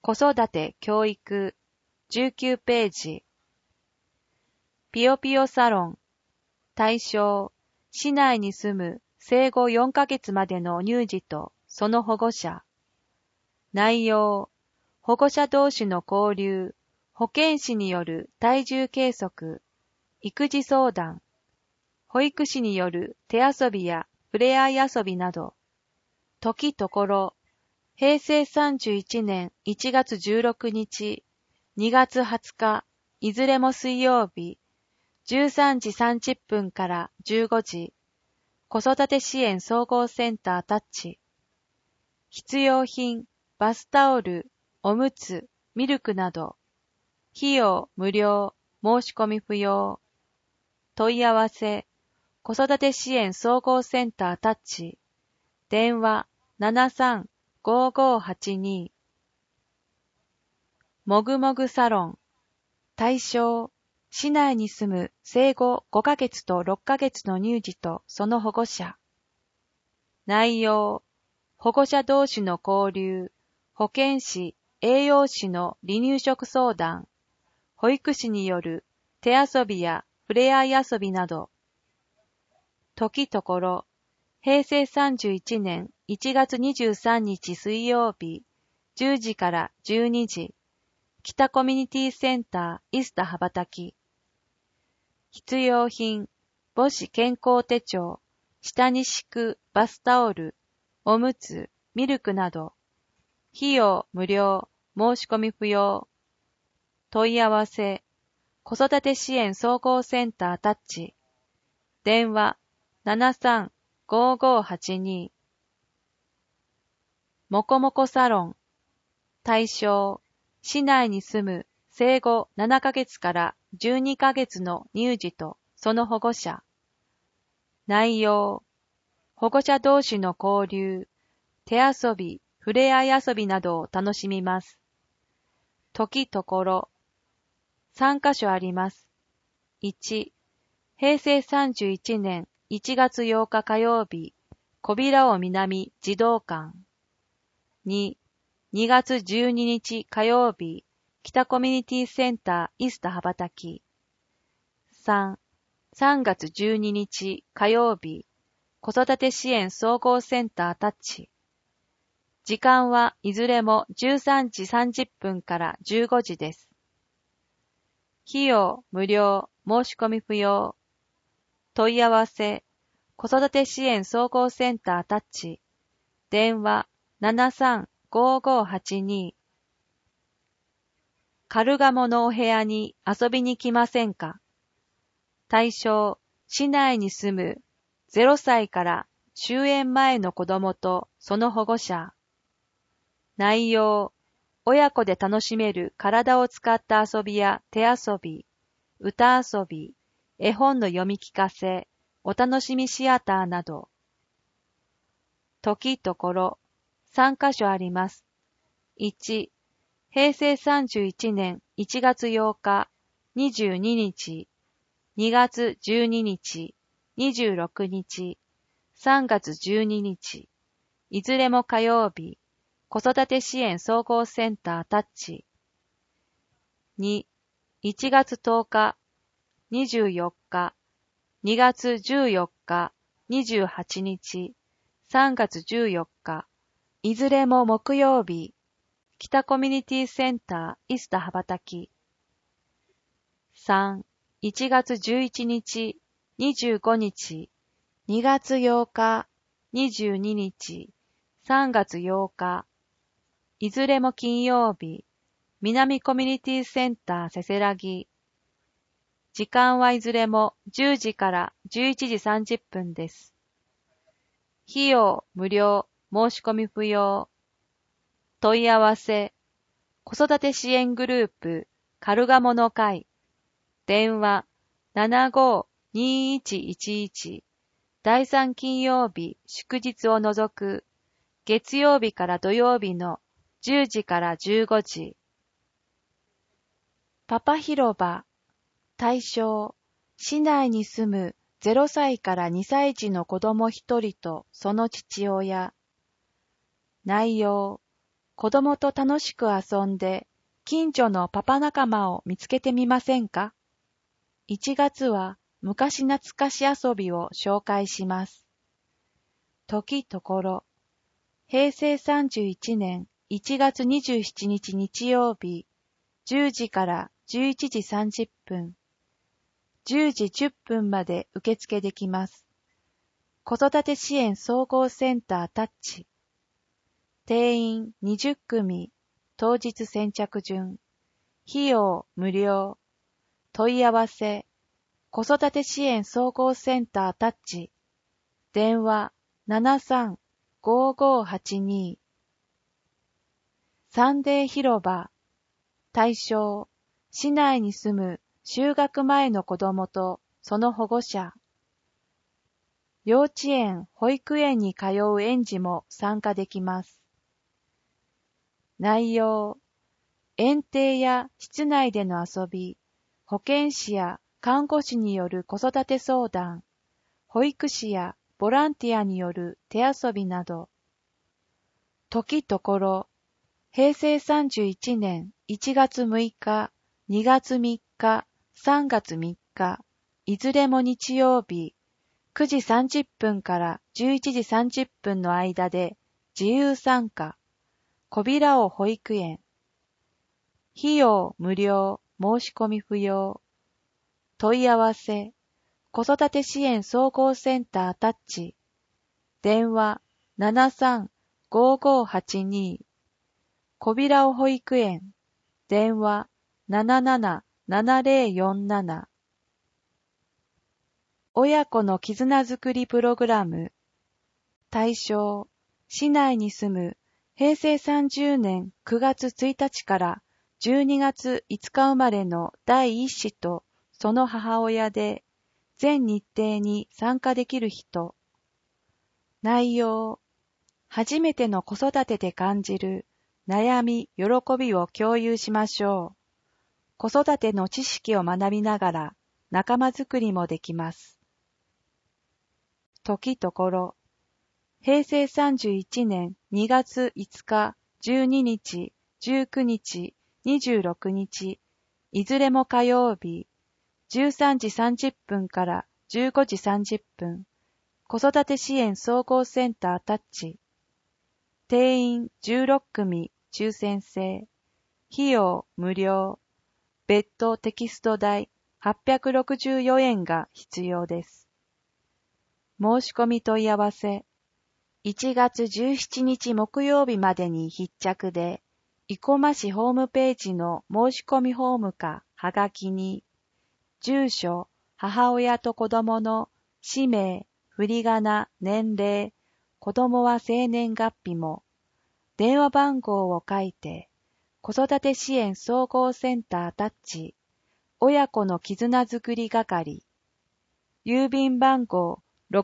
子育て教育19ページ。ピヨピヨサロン。対象、市内に住む生後4ヶ月までの乳児とその保護者。内容、保護者同士の交流、保健師による体重計測、育児相談、保育士による手遊びや触れ合い遊びなど。時ところ、平成31年1月16日、2月20日、いずれも水曜日、13時30分から15時、子育て支援総合センタータッチ。必要品、バスタオル、おむつ、ミルクなど。費用無料、申し込み不要。問い合わせ、子育て支援総合センタータッチ。電話73-5582。もぐもぐサロン。対象、市内に住む生後5ヶ月と6ヶ月の乳児とその保護者。内容、保護者同士の交流、保健師、栄養士の離乳食相談、保育士による手遊びや触れ合い遊びなど。時ところ、平成31年1月23日水曜日、10時から12時、北コミュニティセンターイスタ羽ばたき。必要品、母子健康手帳、下に敷くバスタオル、おむつ、ミルクなど。費用無料、申し込み不要。問い合わせ、子育て支援総合センタータッチ。電話73-5582。もこもこサロン。対象、市内に住む生後7ヶ月から12ヶ月の乳児とその保護者。内容、保護者同士の交流、手遊び、触れ合い遊びなどを楽しみます。時ところ、3カ所あります。1、平成31年1月8日火曜日、小平尾南児童館。2、2月12日火曜日、北コミュニティセンターイスタ羽ばたき。3、3月12日火曜日、子育て支援総合センタータッチ。時間はいずれも13時30分から15時です。費用無料、申し込み不要。問い合わせ、子育て支援総合センタータッチ。電話73-5582。カルガモのお部屋に遊びに来ませんか？対象、市内に住む0歳から終園前の子供とその保護者。内容、親子で楽しめる体を使った遊びや手遊び、歌遊び、絵本の読み聞かせ、お楽しみシアターなど。時ところ、3カ所あります。1、平成31年1月8日、22日、2月12日、26日、3月12日、いずれも火曜日、子育て支援総合センタータッチ。2、1月10日、24日、2月14日、28日、3月14日、いずれも木曜日、北コミュニティセンターイスタ羽ばたき。3、1月11日、25日、2月8日、22日、3月8日、いずれも金曜日、南コミュニティセンターせせらぎ。時間はいずれも10時から11時30分です。費用無料、申し込み不要。問い合わせ、子育て支援グループ、カルガモの会。電話75-2111。第3金曜日、祝日を除く、月曜日から土曜日の10時から15時。パパ広場。対象、市内に住む0歳から2歳児の子供1人とその父親。内容、 子供と楽しく遊んで、近所のパパ仲間を見つけてみませんか？ 1 月は昔懐かし遊びを紹介します。時ところ、平成31年1月27日日曜日、10時から11時30分、10時10分まで受付できます。子育て支援総合センタータッチ。定員20組、当日先着順。費用無料。問い合わせ、子育て支援総合センタータッチ。電話73-5582。サンデー広場。対象、市内に住む就学前の子供とその保護者。幼稚園、保育園に通う園児も参加できます。内容、園庭や室内での遊び、保健師や看護師による子育て相談、保育士やボランティアによる手遊びなど。時ところ、平成31年1月6日、2月3日、3月3日、いずれも日曜日、9時30分から11時30分の間で自由参加、小平尾保育園。費用無料、申し込み不要。問い合わせ、子育て支援総合センタータッチ。電話73-5582。小平尾保育園。電話77-7047。親子の絆づくりプログラム。対象、市内に住む平成30年9月1日から12月5日生まれの第一子とその母親で、全日程に参加できる人。内容、初めての子育てで感じる悩み、喜びを共有しましょう。子育ての知識を学びながら仲間づくりもできます。時ところ、平成31年2月5日、12日、19日、26日、いずれも火曜日、13時30分から15時30分、子育て支援総合センタータッチ。定員16組、抽選制。費用無料。別途テキスト代864円が必要です。申し込み問い合わせ。1月17日木曜日までに必着で、生駒市ホームページの申し込みフォームかはがきに、住所、母親と子供の氏名、振り仮名、年齢、子供は生年月日も、電話番号を書いて、子育て支援総合センタータッチ、親子の絆づくり係、郵便番号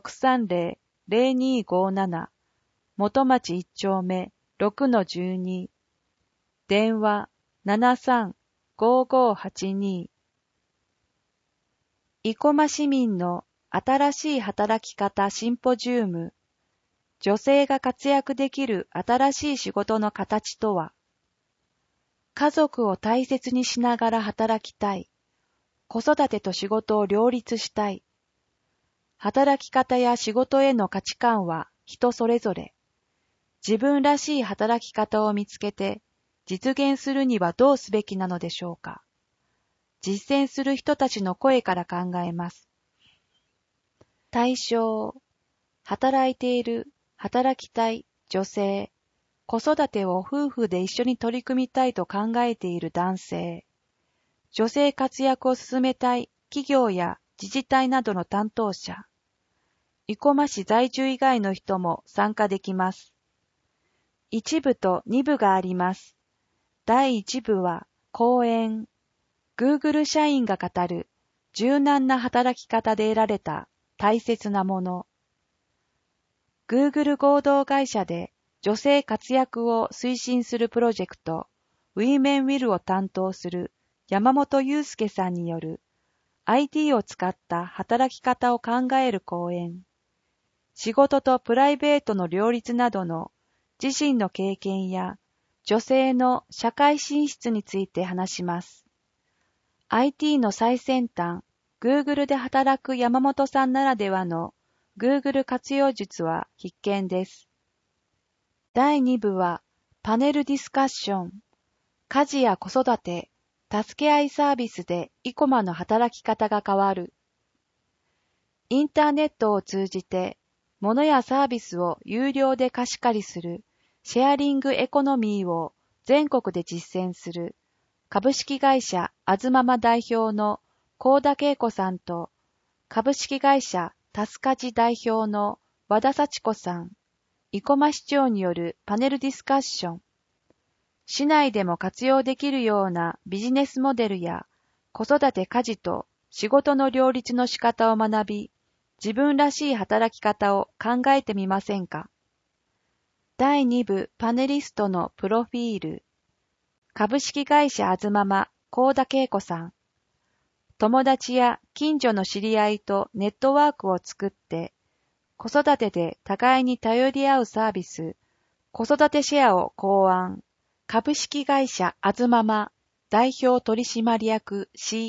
630-0257、元町1丁目 6-12、電話73-5582。生駒市民の新しい働き方シンポジウム。女性が活躍できる新しい仕事の形とは。家族を大切にしながら働きたい。子育てと仕事を両立したい。働き方や仕事への価値観は人それぞれ。自分らしい働き方を見つけて実現するにはどうすべきなのでしょうか。実践する人たちの声から考えます。対象、働いている、働きたい、女性、子育てを夫婦で一緒に取り組みたいと考えている男性、女性活躍を進めたい企業や自治体などの担当者、生駒市在住以外の人も参加できます。1部と2部があります。第1部は講演、Google 社員が語る柔軟な働き方で得られた大切なもの。Google 合同会社で女性活躍を推進するプロジェクト Women Will を担当する山本祐介さんによる IT を使った働き方を考える講演。仕事とプライベートの両立などの自身の経験や女性の社会進出について話します。IT の最先端、Google で働く山本さんならではの Google 活用術は必見です。第2部はパネルディスカッション、家事や子育て、助け合いサービスでイコマの働き方が変わる。インターネットを通じて物やサービスを有料で貸し借りするシェアリングエコノミーを全国で実践する株式会社あずまま代表の幸田恵子さんと株式会社たすかじ代表の和田幸子さん、生駒市長によるパネルディスカッション、市内でも活用できるようなビジネスモデルや子育て家事と仕事の両立の仕方を学び、自分らしい働き方を考えてみませんか。第2部パネリストのプロフィール。株式会社あずまま幸田恵子さん。友達や近所の知り合いとネットワークを作って、子育てで互いに頼り合うサービス、子育てシェアを考案。株式会社あずまま代表取締役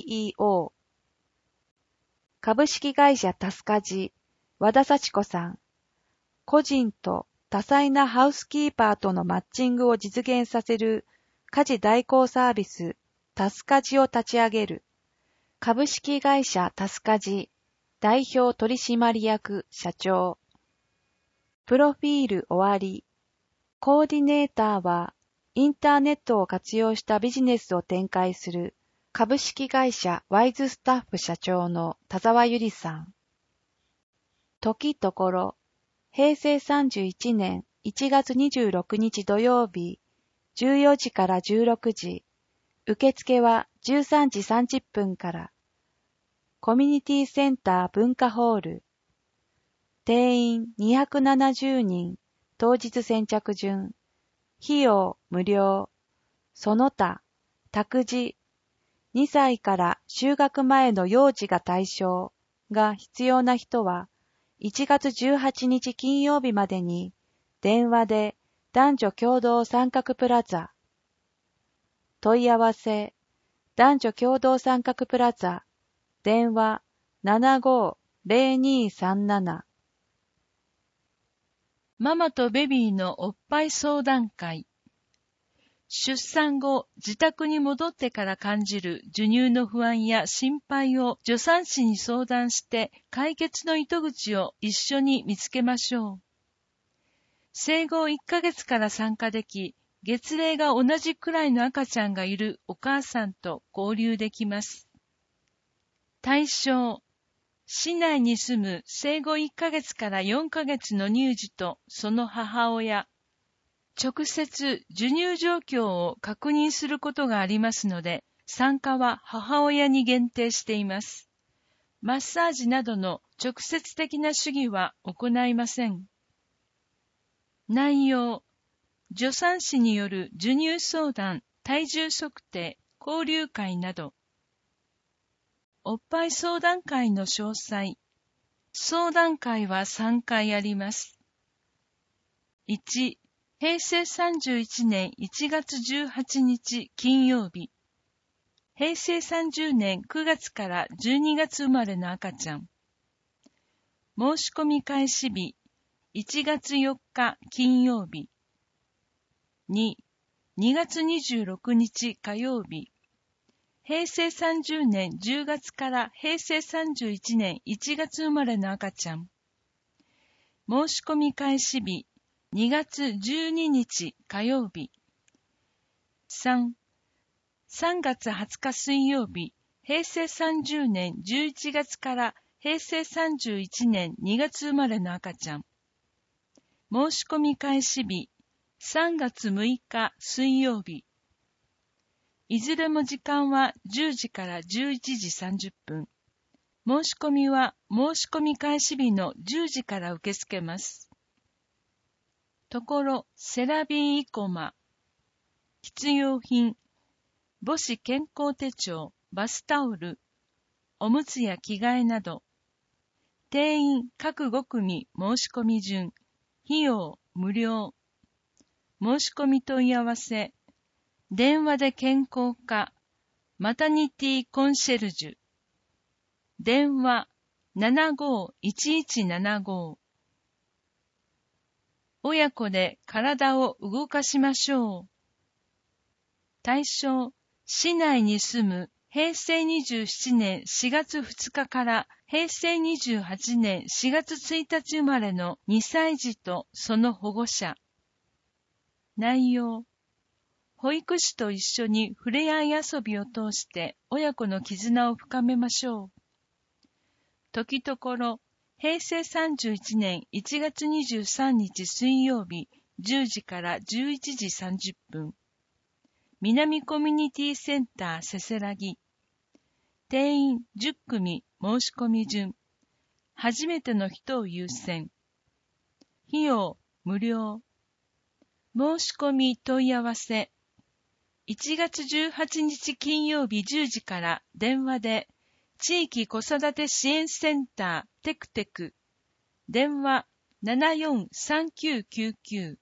CEO。株式会社たすかじ和田幸子さん。個人と多彩なハウスキーパーとのマッチングを実現させる家事代行サービスたすかじを立ち上げる。株式会社たすかじ代表取締役社長。プロフィール終わり。コーディネーターはインターネットを活用したビジネスを展開する株式会社ワイズスタッフ社長の田沢ゆりさん。時ところ、平成31年1月26日土曜日、14時から16時、受付は13時30分から、コミュニティセンター文化ホール、定員270人、当日先着順、費用無料、その他、託児、2歳から就学前の幼児が対象が必要な人は、1月18日金曜日までに、電話で男女共同参画プラザ。問い合わせ、男女共同参画プラザ、電話750237。 ママとベビーのおっぱい相談会。出産後、自宅に戻ってから感じる授乳の不安や心配を助産師に相談して解決の糸口を一緒に見つけましょう。生後1ヶ月から参加でき、月齢が同じくらいの赤ちゃんがいるお母さんと交流できます。対象、市内に住む生後1ヶ月から4ヶ月の乳児とその母親、直接授乳状況を確認することがありますので、参加は母親に限定しています。マッサージなどの直接的な手技は行いません。内容、助産師による授乳相談、体重測定、交流会など。おっぱい相談会の詳細。相談会は3回あります。1、平成31年1月18日金曜日。平成30年9月から12月生まれの赤ちゃん。申し込み開始日、1月4日金曜日。2、2月26日火曜日。平成30年10月から平成31年1月生まれの赤ちゃん。申し込み開始日、2月12日火曜日。3、3月20日水曜日、平成30年11月から平成31年2月生まれの赤ちゃん。申し込み開始日、3月6日水曜日。いずれも時間は10時から11時30分。申し込みは申し込み開始日の10時から受け付けます。ところ、セラビーイコマ。必要品。母子健康手帳、バスタオル、おむつや着替えなど。定員各5組申し込み順。費用無料。 申し込み問い合わせ、電話で健康課、マタニティコンシェルジュ、電話75-1175。親子で体を動かしましょう。対象、市内に住む平成27年4月2日から平成28年4月1日生まれの2歳児とその保護者。内容、保育士と一緒に触れ合い遊びを通して親子の絆を深めましょう。時ところ、平成31年1月23日水曜日10時から11時30分。南コミュニティセンターせせらぎ。定員10組申し込み順。初めての人を優先。費用無料。申し込み問い合わせ。1月18日金曜日10時から電話で、地域子育て支援センターテクテク。電話743999。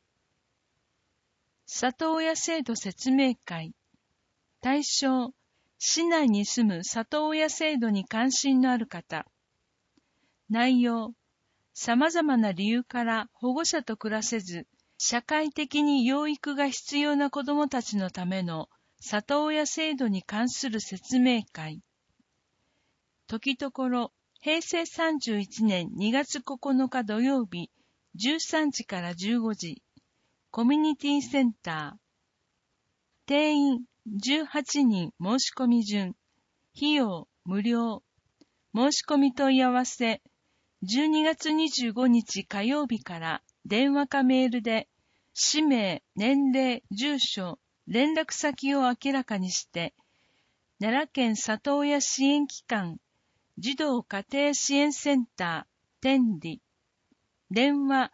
里親制度説明会。対象、市内に住む里親制度に関心のある方。内容、様々な理由から保護者と暮らせず、社会的に養育が必要な子どもたちのための里親制度に関する説明会。時ところ、平成31年2月9日土曜日、13時から15時、コミュニティセンター。定員18人申し込み順。費用無料。申し込み問い合わせ。12月25日火曜日から電話かメールで、氏名、年齢、住所、連絡先を明らかにして、奈良県里親支援機関、児童家庭支援センター、天理。電話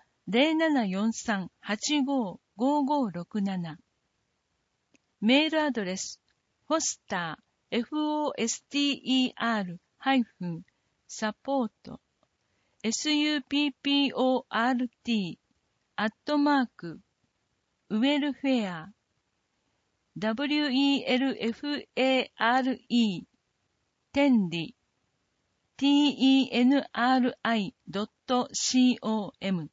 0743-855567。メールアドレス、foster、foster-support、support、ウェルフェア、welfare、天理、tenri.com。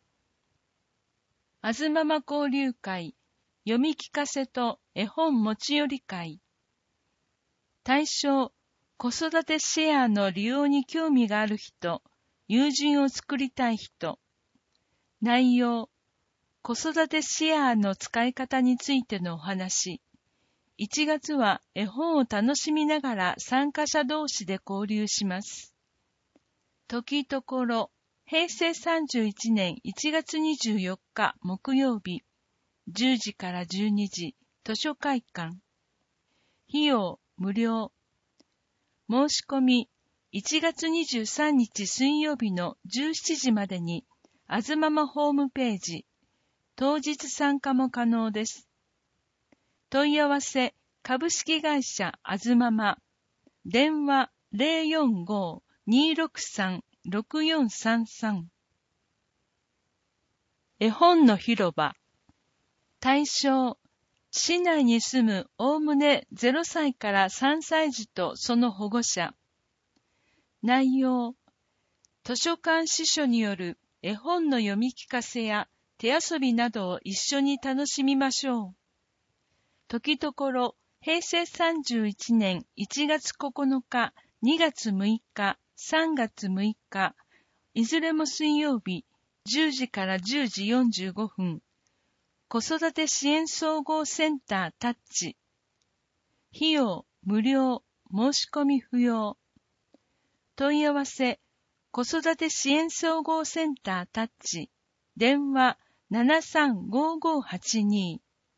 あずまま交流会、読み聞かせと絵本持ち寄り会。対象、子育てシェアの利用に興味がある人、友人を作りたい人。内容、子育てシェアの使い方についてのお話。1月は絵本を楽しみながら参加者同士で交流します。時ところ、平成31年1月24日木曜日、10時から12時、図書会館。費用無料。申し込み、1月23日水曜日の17時までに、あずままホームページ、当日参加も可能です。問い合わせ、株式会社あずまま。電話045-263-6433。絵本の広場。対象、市内に住むおおむね0歳から3歳児とその保護者。内容、図書館司書による絵本の読み聞かせや手遊びなどを一緒に楽しみましょう。時ところ、平成31年1月9日、2月6日、3月6日、いずれも水曜日、10時から10時45分、子育て支援総合センタータッチ。費用無料、申し込み不要。問い合わせ、子育て支援総合センタータッチ。電話735582。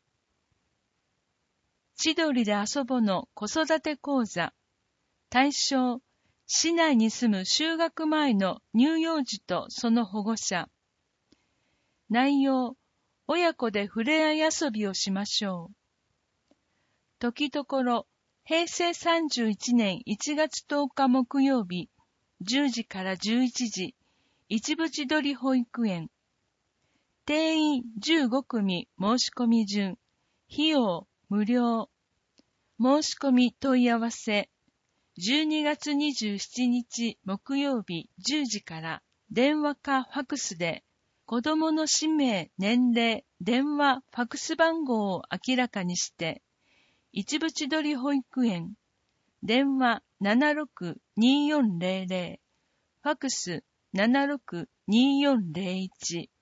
千鳥で遊ぼの子育て講座。対象、市内に住む就学前の乳幼児とその保護者。内容、親子で触れ合い遊びをしましょう。時ところ、平成31年1月10日木曜日、10時から11時、一部千鳥保育園。 定員15組申し込み順。費用無料。申し込み問い合わせ。12月27日木曜日10時から電話かファクスで子供の氏名、年齢、電話、ファクス番号を明らかにして、一部千鳥保育園、電話 76-2400、ファクス 76-2401